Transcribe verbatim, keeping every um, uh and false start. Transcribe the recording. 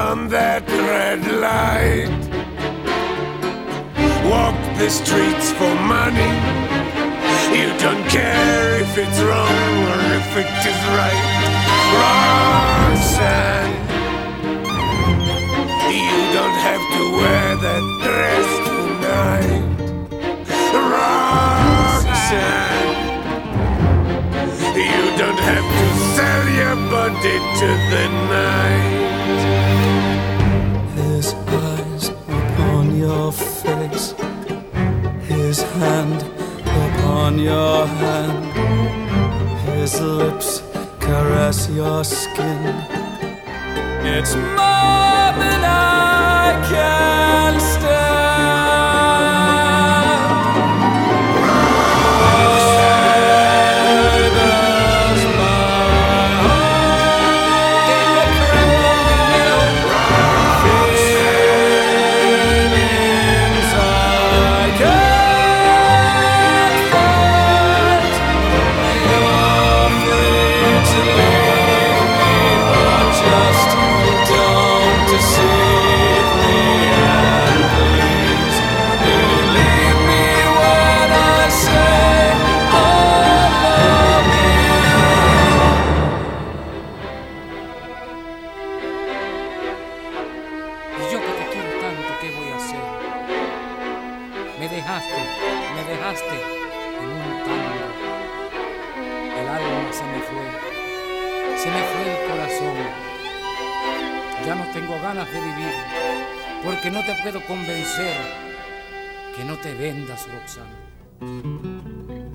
on that red light. Walk the streets for money. You don't care if it's wrong or if it is right. Roxanne, you don't have to wear that dress tonight. Roxanne, you don't have to sell your body to the night. His eyes upon your face, his hand upon your hand, his lips caress your skin. It's more than I can stand. Porque no te puedo convencer que no te vendas, Roxana.